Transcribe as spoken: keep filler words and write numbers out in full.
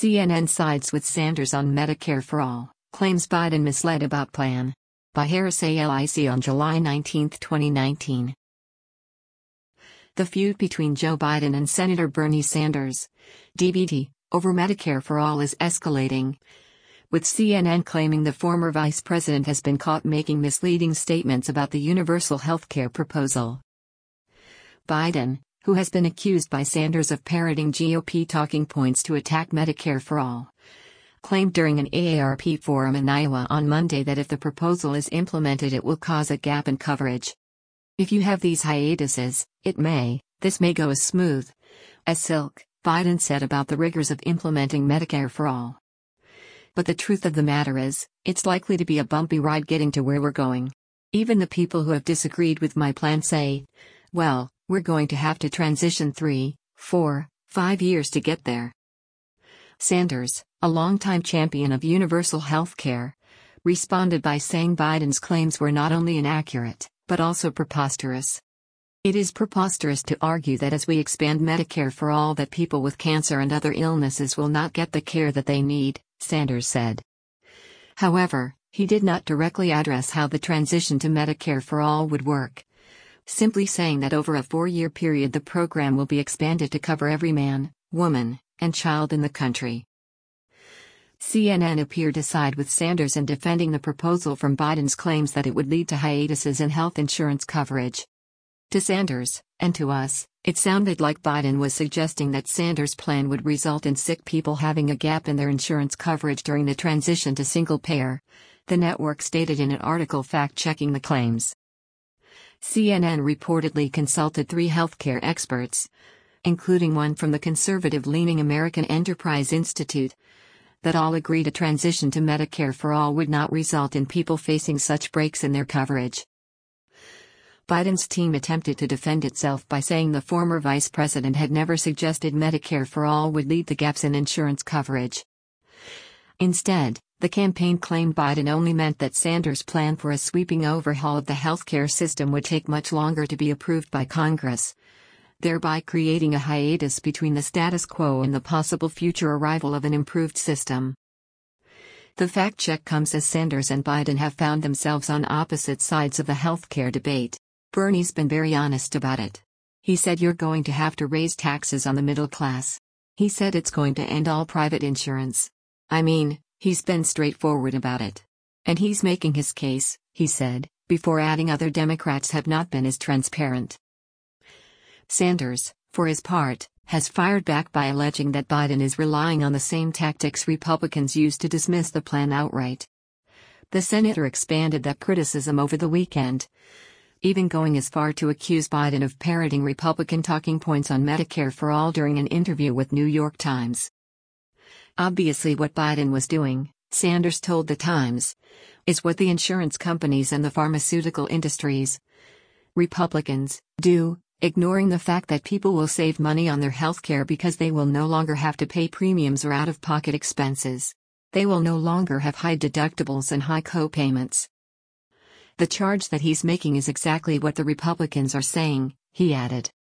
C N N sides with Sanders on Medicare for All, claims Biden misled about plan. By Harris A L I C on July nineteenth, twenty nineteen. The feud between Joe Biden and Senator Bernie Sanders, D B T, over Medicare for All is escalating, with C N N claiming the former vice president has been caught making misleading statements about the universal health care proposal. Biden, who has been accused by Sanders of parroting G O P talking points to attack Medicare for All, claimed during an A A R P forum in Iowa on Monday that if the proposal is implemented it will cause a gap in coverage. If you have these hiatuses, it may, this may go as smooth as silk, Biden said about the rigors of implementing Medicare for All. But the truth of the matter is, it's likely to be a bumpy ride getting to where we're going. Even the people who have disagreed with my plan say, well, we're going to have to transition three, four, five years to get there. Sanders, a longtime champion of universal health care, responded by saying Biden's claims were not only inaccurate, but also preposterous. It is preposterous to argue that as we expand Medicare for All that people with cancer and other illnesses will not get the care that they need, Sanders said. However, he did not directly address how the transition to Medicare for All would work, simply saying that over a four-year period the program will be expanded to cover every man, woman, and child in the country. C N N appeared to side with Sanders in defending the proposal from Biden's claims that it would lead to hiatuses in health insurance coverage. To Sanders, and to us, it sounded like Biden was suggesting that Sanders' plan would result in sick people having a gap in their insurance coverage during the transition to single-payer, the network stated in an article fact-checking the claims. C N N reportedly consulted three healthcare experts, including one from the conservative-leaning American Enterprise Institute, that all agreed a transition to Medicare for All would not result in people facing such breaks in their coverage. Biden's team attempted to defend itself by saying the former vice president had never suggested Medicare for All would lead to gaps in insurance coverage. Instead, the campaign claimed Biden only meant that Sanders' plan for a sweeping overhaul of the healthcare system would take much longer to be approved by Congress, thereby creating a hiatus between the status quo and the possible future arrival of an improved system. The fact check comes as Sanders and Biden have found themselves on opposite sides of the healthcare debate. Bernie's been very honest about it. He said you're going to have to raise taxes on the middle class. He said it's going to end all private insurance. I mean, he's been straightforward about it. And he's making his case, he said, before adding other Democrats have not been as transparent. Sanders, for his part, has fired back by alleging that Biden is relying on the same tactics Republicans used to dismiss the plan outright. The senator expanded that criticism over the weekend, even going as far to accuse Biden of parroting Republican talking points on Medicare for All during an interview with New York Times. Obviously what Biden was doing, Sanders told the Times, is what the insurance companies and the pharmaceutical industries, Republicans, do, ignoring the fact that people will save money on their health care because they will no longer have to pay premiums or out-of-pocket expenses. They will no longer have high deductibles and high co-payments. The charge that he's making is exactly what the Republicans are saying, he added.